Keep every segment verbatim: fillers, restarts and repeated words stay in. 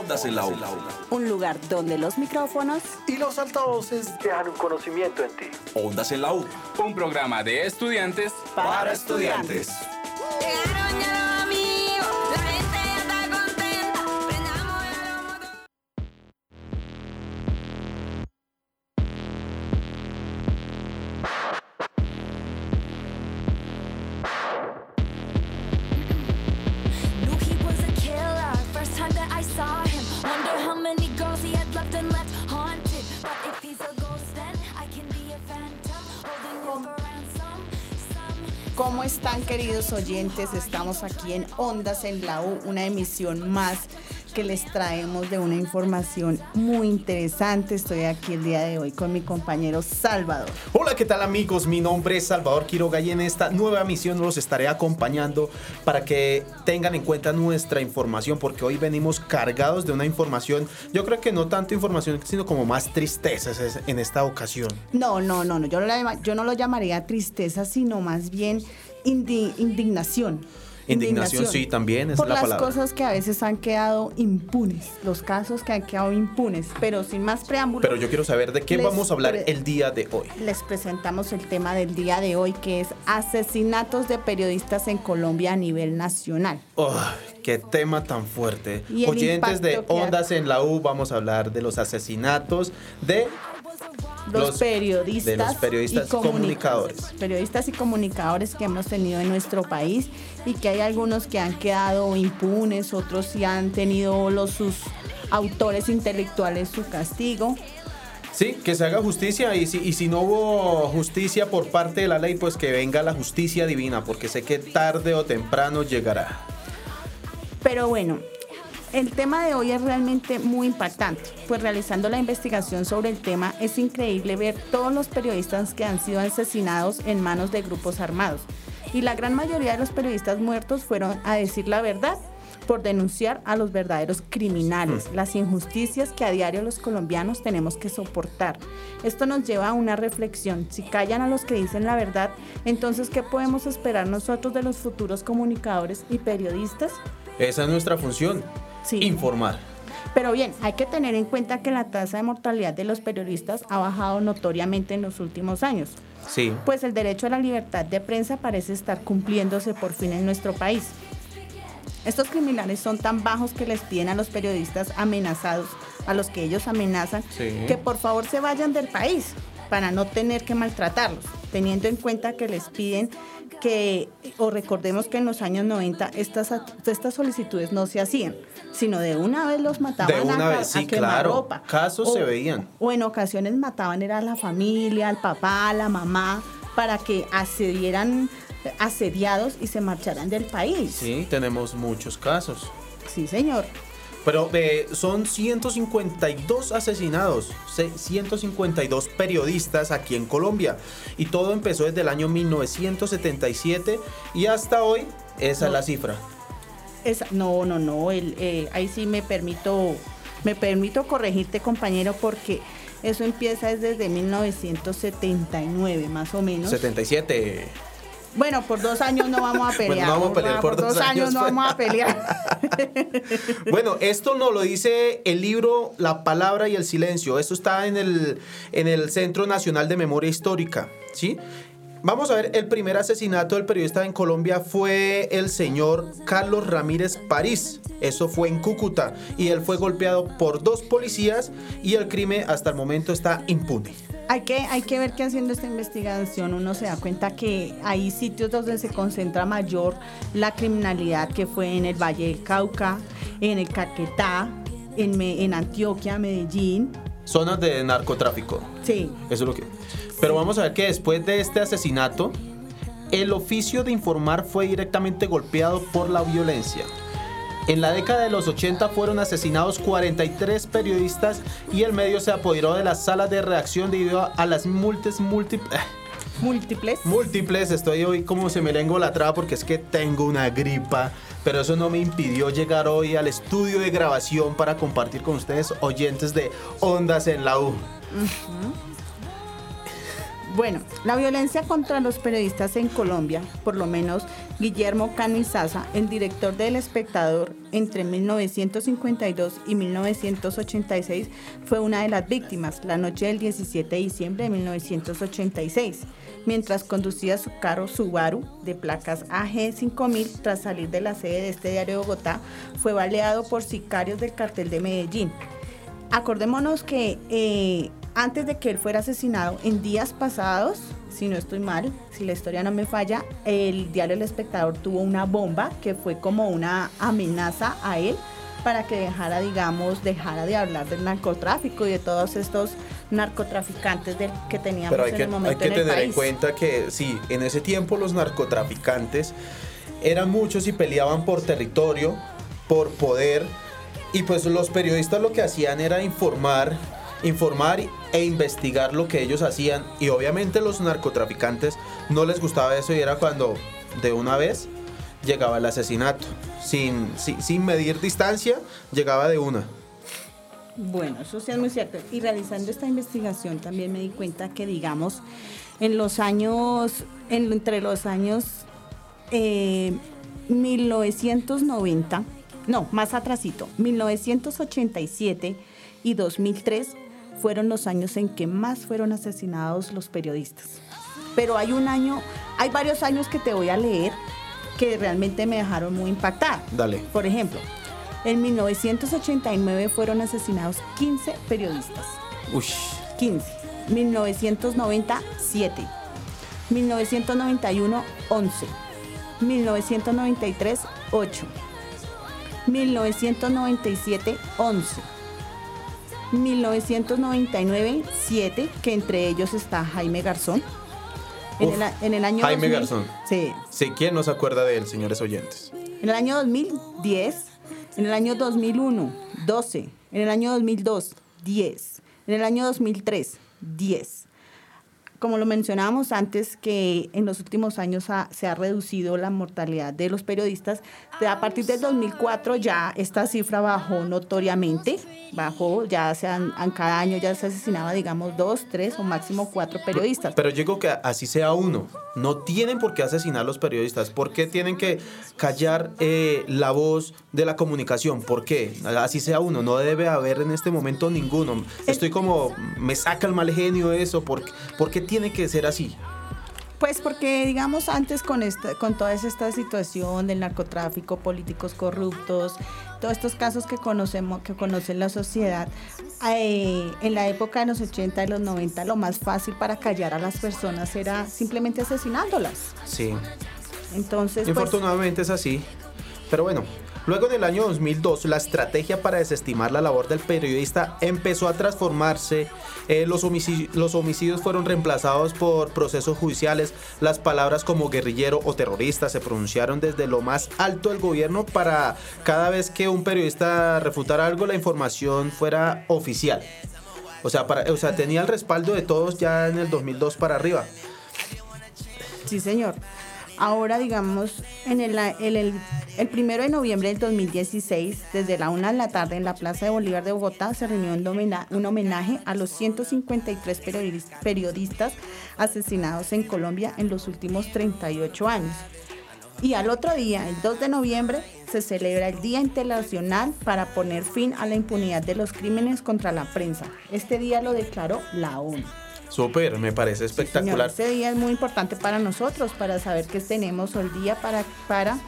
Ondas en la U. Un lugar donde los micrófonos y los altavoces dejan un conocimiento en ti. Ondas en la U. Un programa de estudiantes para, para estudiantes. Llegaron ya los amigos, la gente ya está contenta. Prendamos ya los motores. Knew he was a killer. First time that I saw him. Wonder how many girls he had left and left haunted. But if he's a ghost, then I can be a phantom holding you for ransom. Some ¿Cómo están, queridos oyentes? Estamos aquí en Ondas en la U, una emisión más que les traemos de una información muy interesante. Estoy aquí el día de hoy con mi compañero Salvador. Hola, ¿qué tal, amigos? Mi nombre es Salvador Quiroga y en esta nueva emisión los estaré acompañando para que tengan en cuenta nuestra información, porque hoy venimos cargados de una información, yo creo que no tanto información, sino como más tristezas en esta ocasión. No, no, no, no. Yo, no la- yo no lo llamaría tristeza, sino más bien indi- indignación. Indignación, sí, también es por la las palabra. cosas que a veces han quedado impunes, los casos que han quedado impunes, pero sin más preámbulos. Pero yo quiero saber de qué les vamos a hablar pre- el día de hoy. Les presentamos el tema del día de hoy, que es asesinatos de periodistas en Colombia a nivel nacional. Oh, qué tema tan fuerte. Y el Oyentes de impacto que ha- Ondas en la U, vamos a hablar de los asesinatos de Los, Los- periodistas, de los periodistas y comunicadores. comunicadores. Periodistas y comunicadores que hemos tenido en nuestro país, y que hay algunos que han quedado impunes, otros sí han tenido los sus autores intelectuales su castigo. Sí, que se haga justicia y si, y si no hubo justicia por parte de la ley, pues que venga la justicia divina, porque sé que tarde o temprano llegará. Pero bueno, el tema de hoy es realmente muy impactante, pues realizando la investigación sobre el tema es increíble ver todos los periodistas que han sido asesinados en manos de grupos armados. Y la gran mayoría de los periodistas muertos fueron a decir la verdad por denunciar a los verdaderos criminales, las injusticias que a diario los colombianos tenemos que soportar. Esto nos lleva a una reflexión. Si callan a los que dicen la verdad, entonces ¿qué podemos esperar nosotros de los futuros comunicadores y periodistas? Esa es nuestra función, Sí. informar. Pero bien, hay que tener en cuenta que la tasa de mortalidad de los periodistas ha bajado notoriamente en los últimos años, Sí, pues el derecho a la libertad de prensa parece estar cumpliéndose por fin en nuestro país. Estos criminales son tan bajos que les piden a los periodistas amenazados, a los que ellos amenazan, Sí. que por favor se vayan del país para no tener que maltratarlos, teniendo en cuenta que les piden que, o recordemos que en los años noventa estas, estas solicitudes no se hacían, sino de una vez los mataban De una a, vez, a sí, quemar claro. ropa. Casos O- se veían. O en ocasiones mataban era a la familia, al papá, a la mamá, para que accedieran asediados y se marcharan del país. sí, tenemos muchos casos. Sí, señor. Pero eh, son ciento cincuenta y dos asesinados, se- ciento cincuenta y dos periodistas aquí en Colombia. Y todo empezó desde el año mil novecientos setenta y siete y hasta hoy esa No. es la cifra. Esa- no, no, no. El, eh, ahí sí me permito, me permito corregirte, compañero, porque eso empieza desde mil novecientos setenta y nueve, más o menos. setenta y siete. Bueno, por dos años no vamos a pelear. Bueno, no vamos a pelear por dos años, no pues. vamos a pelear. Bueno, esto nos lo dice el libro La Palabra y el Silencio. Esto está en el, en el Centro Nacional de Memoria Histórica, ¿sí? Vamos a ver, el primer asesinato del periodista en Colombia fue el señor Carlos Ramírez París. Eso fue en Cúcuta y él fue golpeado por dos policías y el crimen hasta el momento está impune. Hay que, hay que ver que haciendo esta investigación uno se da cuenta que hay sitios donde se concentra mayor la criminalidad, que fue en el Valle del Cauca, en el Caquetá, en, Me- en Antioquia, Medellín. Zonas de narcotráfico. Sí. Eso es lo que... Pero vamos a ver que después de este asesinato, el oficio de informar fue directamente golpeado por la violencia. En la década de los ochenta fueron asesinados cuarenta y tres periodistas y el medio se apoderó de las salas de redacción debido a las multas múltiples. Múltiples. Múltiples, estoy hoy como se me lengua la traba porque es que tengo una gripa, pero eso no me impidió llegar hoy al estudio de grabación para compartir con ustedes, oyentes de Ondas en la U. Bueno, la violencia contra los periodistas en Colombia, por lo menos Guillermo Cano Izaza, el director del Espectador, entre mil novecientos cincuenta y dos y mil novecientos ochenta y seis, fue una de las víctimas la noche del diecisiete de diciembre de mil novecientos ochenta y seis, mientras conducía su carro Subaru de placas A G cinco mil tras salir de la sede de este diario de Bogotá, fue baleado por sicarios del cartel de Medellín. Acordémonos que eh, antes de que él fuera asesinado, en días pasados, si no estoy mal, si la historia no me falla, el diario El Espectador tuvo una bomba que fue como una amenaza a él para que dejara, digamos, dejara de hablar del narcotráfico y de todos estos narcotraficantes del que teníamos Pero hay en que, el momento hay que en el tener país. en cuenta que sí, en ese tiempo los narcotraficantes eran muchos y peleaban por territorio, por poder, y pues los periodistas lo que hacían era informar, informar e investigar lo que ellos hacían, y obviamente los narcotraficantes no les gustaba eso, y era cuando de una vez llegaba el asesinato, sin, sin, sin medir distancia, llegaba de una. Bueno, eso sí es muy cierto. Y realizando esta investigación también me di cuenta que, digamos, en los años, en, entre los años eh, mil novecientos noventa, no, más atrasito, mil novecientos ochenta y siete y dos mil tres fueron los años en que más fueron asesinados los periodistas. Pero hay un año, hay varios años que te voy a leer que realmente me dejaron muy impactada. Dale. Por ejemplo, en mil novecientos ochenta y nueve fueron asesinados quince periodistas. Uy. quince. mil novecientos noventa, siete. mil novecientos noventa y uno, once. mil novecientos noventa y tres, ocho. mil novecientos noventa y siete, once. mil novecientos noventa y nueve, siete, que entre ellos está Jaime Garzón. En, Uf, el, en el año Jaime dos mil, Garzón. Sí. Sí, ¿quién no se acuerda de él, señores oyentes? En el año dos mil diez, en el año dos mil uno, doce, en el año dos mil dos, diez, en el año dos mil tres, diez. Como lo mencionábamos antes, que en los últimos años ha, se ha reducido la mortalidad de los periodistas. A partir del dos mil cuatro ya esta cifra bajó notoriamente, bajó, ya se han, en cada año ya se asesinaba, digamos, dos, tres o máximo cuatro periodistas. Pero yo digo que así sea uno. No tienen por qué asesinar a los periodistas. ¿Por qué tienen que callar eh, la voz de la comunicación? ¿Por qué? Así sea uno. No debe haber en este momento ninguno. Estoy como, me saca el mal genio eso. ¿Por, por qué tiene que ser así? Pues porque, digamos, antes con esta, con toda esta situación del narcotráfico, políticos corruptos, todos estos casos que conocemos, que conoce la sociedad, eh, en la época de los ochenta y los noventa, lo más fácil para callar a las personas era simplemente asesinándolas. Sí. Entonces, pues, Infortunadamente es así. Pero bueno, luego en el año dos mil dos, la estrategia para desestimar la labor del periodista empezó a transformarse. Eh, los, homicidios, los homicidios fueron reemplazados por procesos judiciales. Las palabras como guerrillero o terrorista se pronunciaron desde lo más alto del gobierno para cada vez que un periodista refutara algo, la información fuera oficial. O sea, para, o sea, tenía el respaldo de todos ya en el dos mil dos para arriba. sí, señor. Ahora, digamos, en el, el, el, el primero de noviembre del dos mil dieciséis, desde la una de la tarde en la Plaza de Bolívar de Bogotá, se reunió un homenaje, un homenaje a los ciento cincuenta y tres periodistas, periodistas asesinados en Colombia en los últimos treinta y ocho años. Y al otro día, el dos de noviembre, se celebra el Día Internacional para poner fin a la impunidad de los crímenes contra la prensa. Este día lo declaró la ONU. Súper, me parece espectacular. Sí, señor, ese día es muy importante para nosotros, para saber que tenemos el día para para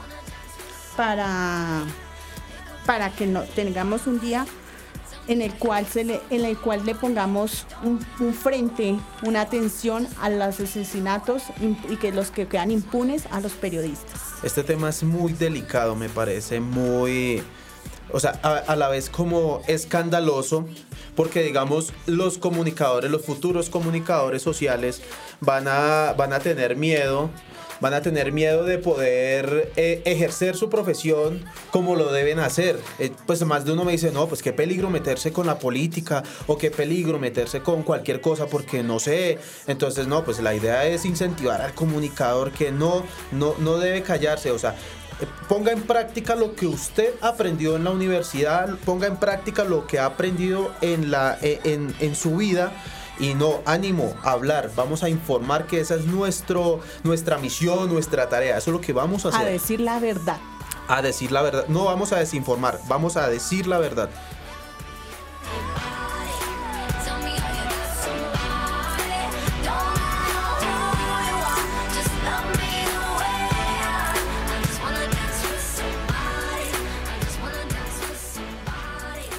para para que no tengamos un día en el cual se le en el cual le pongamos un, un frente, una atención a los asesinatos y que los que quedan impunes a los periodistas. Este tema es muy delicado, me parece muy, o sea, a, a la vez como escandaloso, porque digamos los comunicadores, los futuros comunicadores sociales van a, van a tener miedo, van a tener miedo de poder eh, ejercer su profesión como lo deben hacer. Eh, pues más de uno me dice, no, pues qué peligro meterse con la política o qué peligro meterse con cualquier cosa porque no sé. Entonces, no, pues la idea es incentivar al comunicador que no, no, no debe callarse, o sea, ponga en práctica lo que usted aprendió en la universidad, ponga en práctica lo que ha aprendido en, la, en, en su vida Y no, ánimo, hablar, vamos a informar, que esa es nuestro, nuestra misión, nuestra tarea, eso es lo que vamos a hacer. A decir la verdad. A decir la verdad, no vamos a desinformar, vamos a decir la verdad. Tell me how you got somebody. Don't know who you are. Just love me the way I am. I just wanna dance with somebody. I just wanna dance with somebody.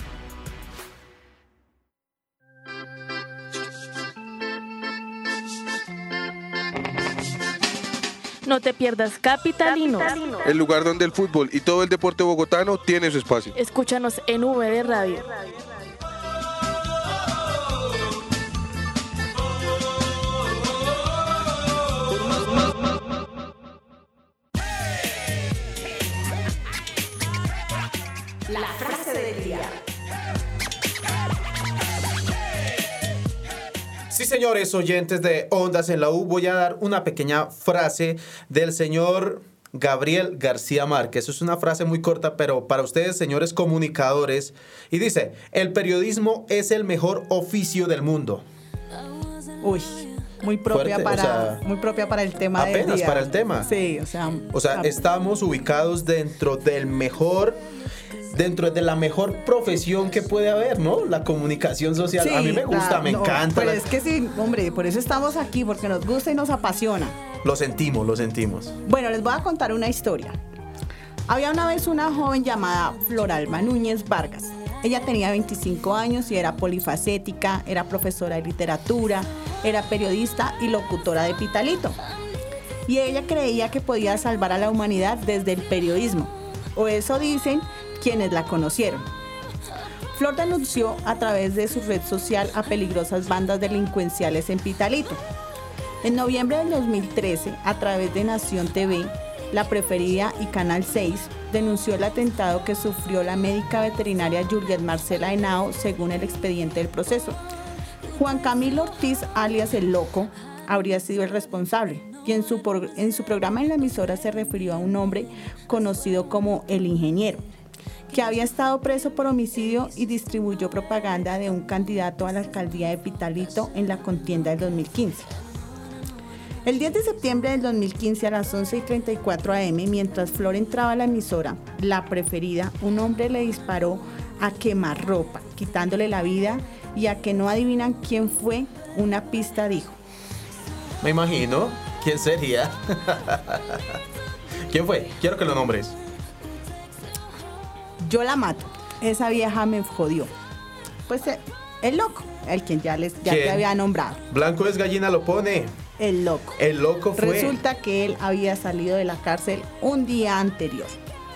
No te pierdas Capitalinos. El lugar donde el fútbol y todo el deporte bogotano tiene su espacio. Escúchanos en V D Radio. La frase del día. Sí, señores oyentes de Ondas en la U, voy a dar una pequeña frase del señor Gabriel García Márquez. Es una frase muy corta, pero para ustedes, señores comunicadores, y dice: el periodismo es el mejor oficio del mundo. Uy, muy propia, Fuerte, para, o sea, muy propia para el tema del apenas día. para el tema. Sí, o sea... O sea, estamos ubicados dentro del mejor, dentro de la mejor profesión que puede haber, ¿no? La comunicación social. Sí, a mí me gusta, claro, me no, encanta. Pero la- es que sí, hombre, por eso estamos aquí, porque nos gusta y nos apasiona. Lo sentimos, lo sentimos. Bueno, les voy a contar una historia. Había una vez una joven llamada Floralba Núñez Vargas. Ella tenía veinticinco años y era polifacética, era profesora de literatura, era periodista y locutora de Pitalito. Y ella creía que podía salvar a la humanidad desde el periodismo, o eso dicen quienes la conocieron. Flor denunció a través de su red social a peligrosas bandas delincuenciales en Pitalito. En noviembre del dos mil trece, a través de Nación T V, La Preferida y Canal seis, denunció el atentado que sufrió la médica veterinaria Juliet Marcela Henao, según el expediente del proceso. Juan Camilo Ortiz, alias El Loco, habría sido el responsable, y en su, por- en su programa en la emisora se refirió a un hombre conocido como El Ingeniero, que había estado preso por homicidio y distribuyó propaganda de un candidato a la alcaldía de Pitalito en la contienda del dos mil quince. El diez de septiembre del dos mil quince a las once y treinta y cuatro a eme, mientras Flor entraba a la emisora La Preferida, un hombre le disparó a quemarropa, quitándole la vida, y a que no adivinan quién fue, una pista dijo. Me imagino. ¿Quién sería? ¿Quién fue? Quiero que lo nombres. Yo la mato, esa vieja me jodió. Pues eh, el loco, el quien ya, les, ya te ¿Quién? había nombrado, Blanco es gallina, lo pone. el loco. El loco fue. Resulta que él había salido de la cárcel un día anterior.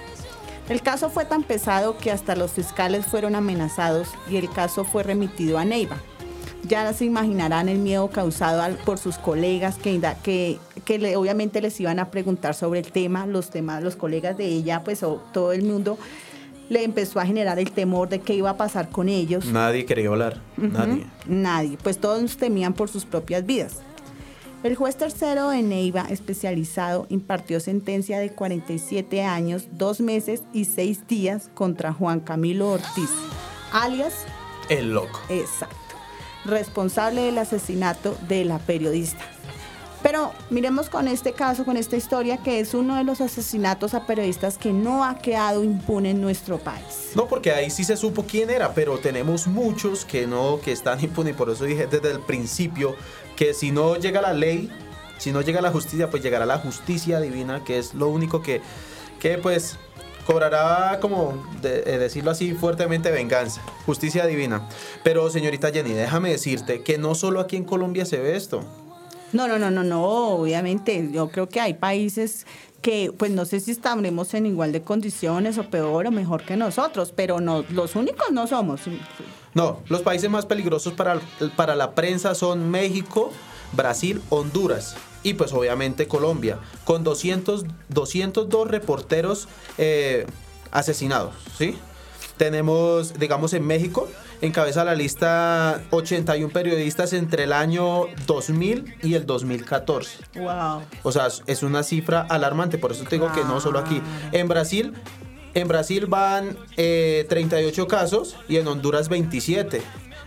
El caso fue tan pesado que hasta los fiscales fueron amenazados y el caso fue remitido a Neiva. Ya se imaginarán el miedo causado al- por sus colegas que, inda- que, que le- obviamente les iban a preguntar sobre el tema, los temas, los colegas de ella, pues o todo el mundo le empezó a generar el temor de qué iba a pasar con ellos. Nadie quería hablar. Nadie. Nadie, pues todos temían por sus propias vidas. El juez tercero de Neiva, especializado, impartió sentencia de cuarenta y siete años, dos meses y seis días contra Juan Camilo Ortiz, alias, El loco. exacto, responsable del asesinato de la periodista. Pero miremos con este caso, con esta historia, que es uno de los asesinatos a periodistas que no ha quedado impune en nuestro país. No, porque ahí sí se supo quién era, pero tenemos muchos que no, que están impunes. Por eso dije desde el principio que si no llega la ley, si no llega la justicia, pues llegará la justicia divina, que es lo único que, que pues cobrará, como de, eh, decirlo así fuertemente, venganza, justicia divina. Pero señorita Jenny, déjame decirte que no solo aquí en Colombia se ve esto. No, no, no, no, no, obviamente yo creo que hay países que, pues no sé si estaremos en igual de condiciones o peor o mejor que nosotros, pero no, los únicos no somos. No, los países más peligrosos para, para la prensa son México, Brasil, Honduras y pues obviamente Colombia, con doscientos, doscientos dos reporteros eh, asesinados, ¿sí? Tenemos, digamos, en México, encabeza la lista ochenta y uno periodistas entre el año dos mil y el dos mil catorce. Wow. O sea, es una cifra alarmante, por eso te digo que no solo aquí. En Brasil, en Brasil van eh, treinta y ocho casos y en Honduras veintisiete.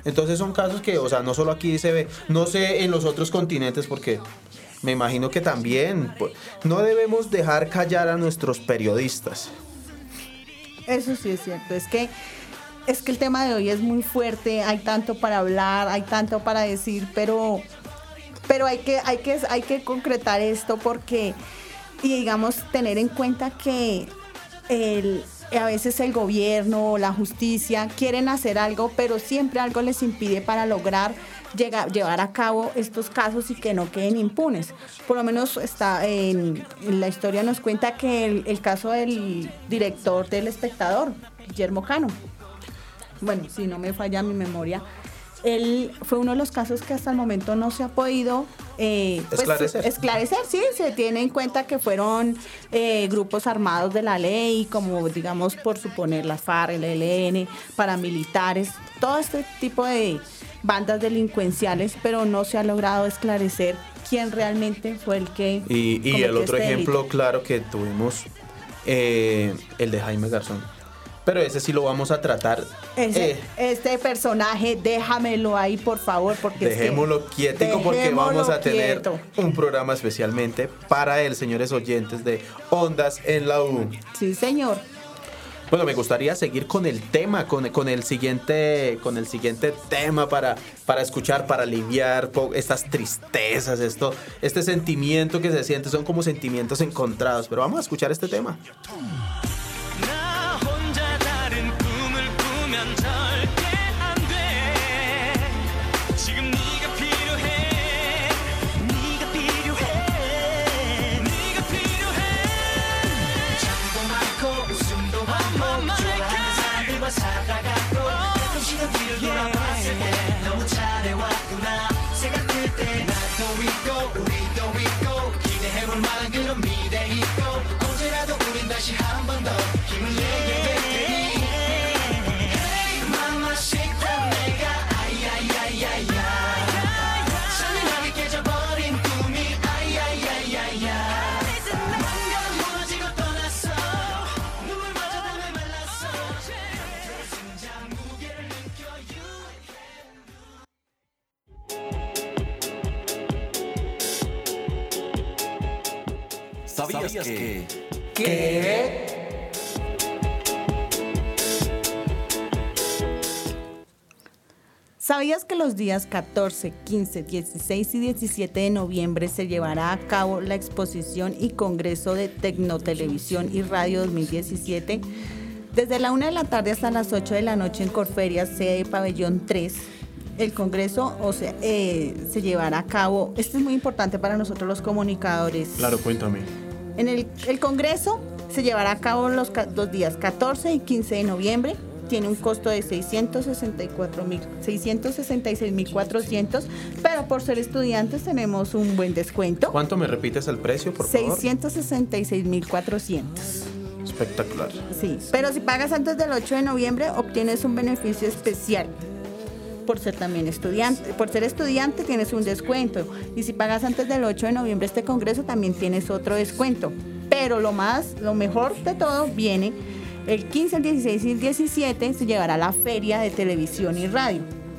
Entonces son casos que, o sea, no solo aquí se ve, no sé en los otros continentes porque me imagino que también pues, no debemos dejar callar a nuestros periodistas. Eso sí es cierto, es que es que el tema de hoy es muy fuerte, hay tanto para hablar, hay tanto para decir, pero pero hay que hay que hay que concretar esto porque y digamos tener en cuenta que el a veces el gobierno, la justicia quieren hacer algo, pero siempre algo les impide para lograr llegar, llevar a cabo estos casos y que no queden impunes. Por lo menos está en, en la historia nos cuenta que el, el caso del director del Espectador, Guillermo Cano, bueno, si no me falla mi memoria, él fue uno de los casos que hasta el momento no se ha podido eh, pues, esclarecer. esclarecer, sí, se tiene en cuenta que fueron eh, grupos armados de la ley, como digamos por suponer las FARC, el E L N, paramilitares, todo este tipo de bandas delincuenciales, pero no se ha logrado esclarecer quién realmente fue el que Y, y cometió el otro este ejemplo delito. claro que tuvimos, eh, el de Jaime Garzón. Pero ese sí lo vamos a tratar. Ese- eh, este personaje, déjamelo ahí, por favor, porque es que- Dejémoslo quietico porque dejémoslo vamos a tener quieto. un programa especialmente para él, señores oyentes de Ondas en la U. Sí, señor. Bueno, me gustaría seguir con el tema, con, con el siguiente, con el siguiente tema para, para escuchar, para aliviar po- estas tristezas, esto, este sentimiento que se siente, son como sentimientos encontrados. Pero vamos a escuchar este tema. 나 혼자 다른 꿈을 꾸면 절대 안 돼. 지금 네가 필요해. 네가 필요해. 네가 필요해. 잠도 많고 웃음도 많고 좋아하는 사람들과 살아가고 가끔 시간 뒤를 돌아봤을 때 너무 잘해왔구나 생각할 때 나도 있고 우리도 있고 기대해볼 만한 그런 미래 있고 언제라도 우린 다시 한 번 더 힘을 내게 될 테니 Hey mamacita 내가 아이야야야야 잔인하게 깨져버린 꿈이 아이야야야야 뭔가 무너지고 떠났어 눈물마저 다 메말랐어 심장 무게를 느껴 ¿Sabías que? ¿Sabías que los días catorce, quince, dieciséis y diecisiete de noviembre se llevará a cabo la exposición y congreso de Tecnotelevisión y Radio dos mil diecisiete? Desde la una de la tarde hasta las ocho de la noche en Corferias, sede Pabellón tres. El congreso o sea, eh, se llevará a cabo, esto es muy importante para nosotros los comunicadores. Claro, cuéntame. En el, el congreso se llevará a cabo los ca- dos días catorce y quince de noviembre. Tiene un costo de seiscientos sesenta y cuatro mil, seiscientos sesenta y seis mil cuatrocientos, pero por ser estudiantes tenemos un buen descuento. ¿Cuánto me repites el precio, por favor? seiscientos sesenta y seis mil cuatrocientos. Espectacular. Sí, pero si pagas antes del ocho de noviembre obtienes un beneficio especial. Por ser también estudiante, por ser estudiante tienes un descuento y si pagas antes del ocho de noviembre este congreso también tienes otro descuento. Pero lo más, lo mejor de todo viene el quince, el dieciséis y el diecisiete se llevará la feria de televisión y radio.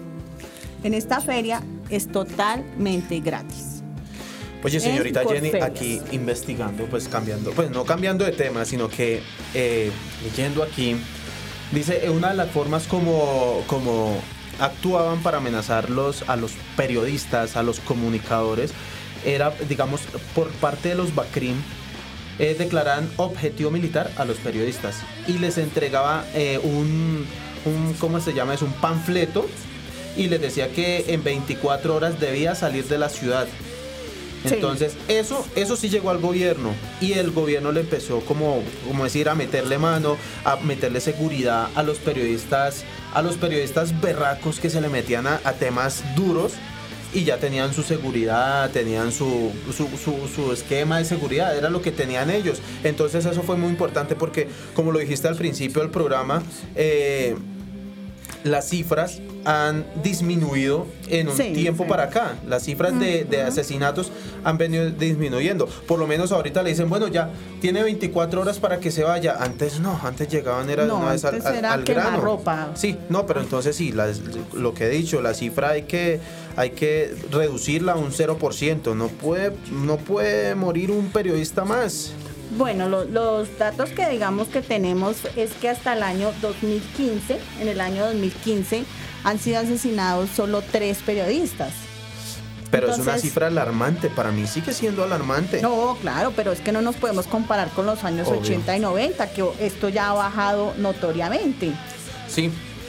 En esta feria es totalmente gratis. Oye, señorita En Jenny, Corferias. aquí investigando, pues cambiando, pues no cambiando de tema, sino que eh, leyendo aquí, dice, eh, una de las formas como, como actuaban para amenazarlos a los periodistas, a los comunicadores, era, digamos, por parte de los Bacrim, eh, declaraban objetivo militar a los periodistas y les entregaba eh, un, un, ¿cómo se llama? Es un panfleto y les decía que en veinticuatro horas debía salir de la ciudad. Sí. Entonces, eso, eso sí llegó al gobierno y el gobierno le empezó como, como decir, a meterle mano, a meterle seguridad a los periodistas, a los periodistas berracos que se le metían a, a temas duros y ya tenían su seguridad, tenían su, su, su, su esquema de seguridad, era lo que tenían ellos. Entonces eso fue muy importante porque, como lo dijiste al principio del programa, eh, las cifras han disminuido en un Sí, tiempo sí. para acá. Las cifras de, de asesinatos han venido disminuyendo. Por lo menos ahorita le dicen, bueno, ya tiene veinticuatro horas para que se vaya. Antes no, antes llegaban era de No, una vez al, antes al- era al grano. quemarropa. Sí, no, pero entonces sí, las- lo que he dicho, la cifra hay que, hay que reducirla a un cero por ciento. No puede, no puede morir un periodista más. Bueno, lo- los datos que digamos que tenemos es que hasta el año dos mil quince, en el año dos mil quince, han sido asesinados solo tres periodistas. Pero es una Entonces- cifra alarmante, para mí sigue siendo alarmante. No, claro, pero es que no nos podemos comparar con los años Obvio. ochenta y noventa, que esto ya ha bajado notoriamente. Sí,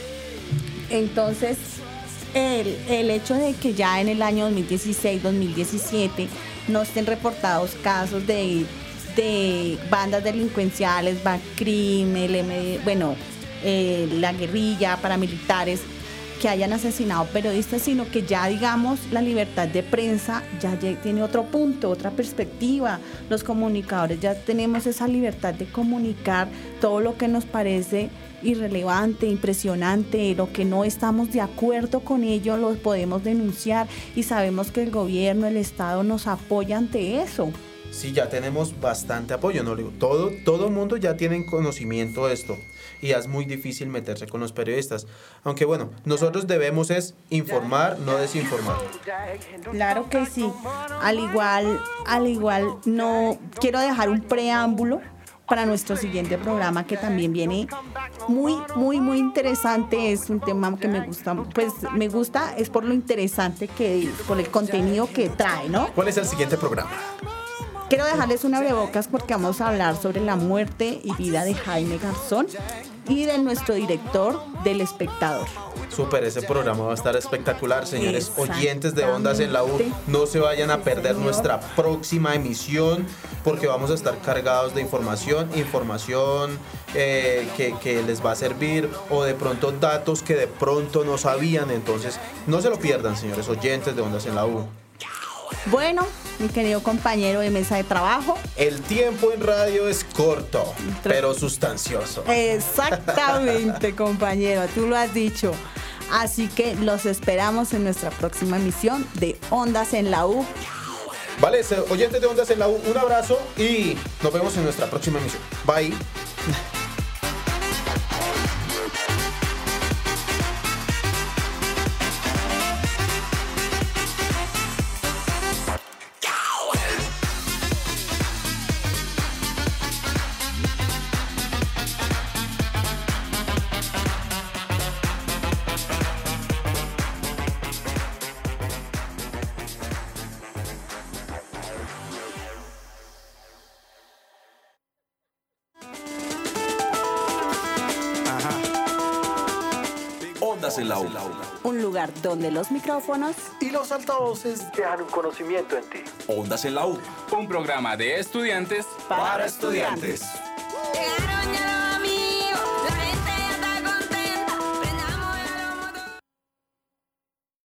Entonces, el, el hecho de que ya en el año dos mil dieciséis, dos mil diecisiete no estén reportados casos de, de bandas delincuenciales, Bacrim, el M, bueno, eh, la guerrilla, paramilitares, que hayan asesinado periodistas, sino que ya, digamos, la libertad de prensa ya lle- tiene otro punto, otra perspectiva. Los comunicadores ya tenemos esa libertad de comunicar todo lo que nos parece irrelevante, impresionante, lo que no estamos de acuerdo con ello, lo podemos denunciar y sabemos que el gobierno, el Estado nos apoya ante eso. sí, ya tenemos bastante apoyo, ¿no? Digo, Todo, todo mundo ya tiene conocimiento de esto y es muy difícil meterse con los periodistas. Aunque bueno, nosotros debemos es informar, no desinformar. Claro que sí. Al igual, al igual, no quiero dejar un preámbulo para nuestro siguiente programa que también viene muy, muy, muy interesante. Es un tema que me gusta, pues me gusta, es por lo interesante que es, por el contenido que trae, ¿no? ¿Cuál es el siguiente programa? Quiero dejarles un abrebocas porque vamos a hablar sobre la muerte y vida de Jaime Garzón y de nuestro director del Espectador. Súper, ese programa va a estar espectacular, señores oyentes de Ondas en la U. Exactamente. No se vayan a perder Señor. nuestra próxima emisión porque vamos a estar cargados de información, información eh, que, que les va a servir o de pronto datos que de pronto no sabían. Entonces, no se lo pierdan, señores oyentes de Ondas en la U. Bueno, mi querido compañero de mesa de trabajo, El tiempo en radio es corto, pero sustancioso. exactamente, compañero, tú lo has dicho. Así que los esperamos en nuestra próxima emisión de Ondas en la U. Vale, se- oyentes de Ondas en la U, un abrazo y nos vemos en nuestra próxima emisión. Bye. Ondas en la U. Un lugar donde los micrófonos Y los altavoces dejan un conocimiento en ti. Ondas en la U. Un programa de estudiantes Para estudiantes.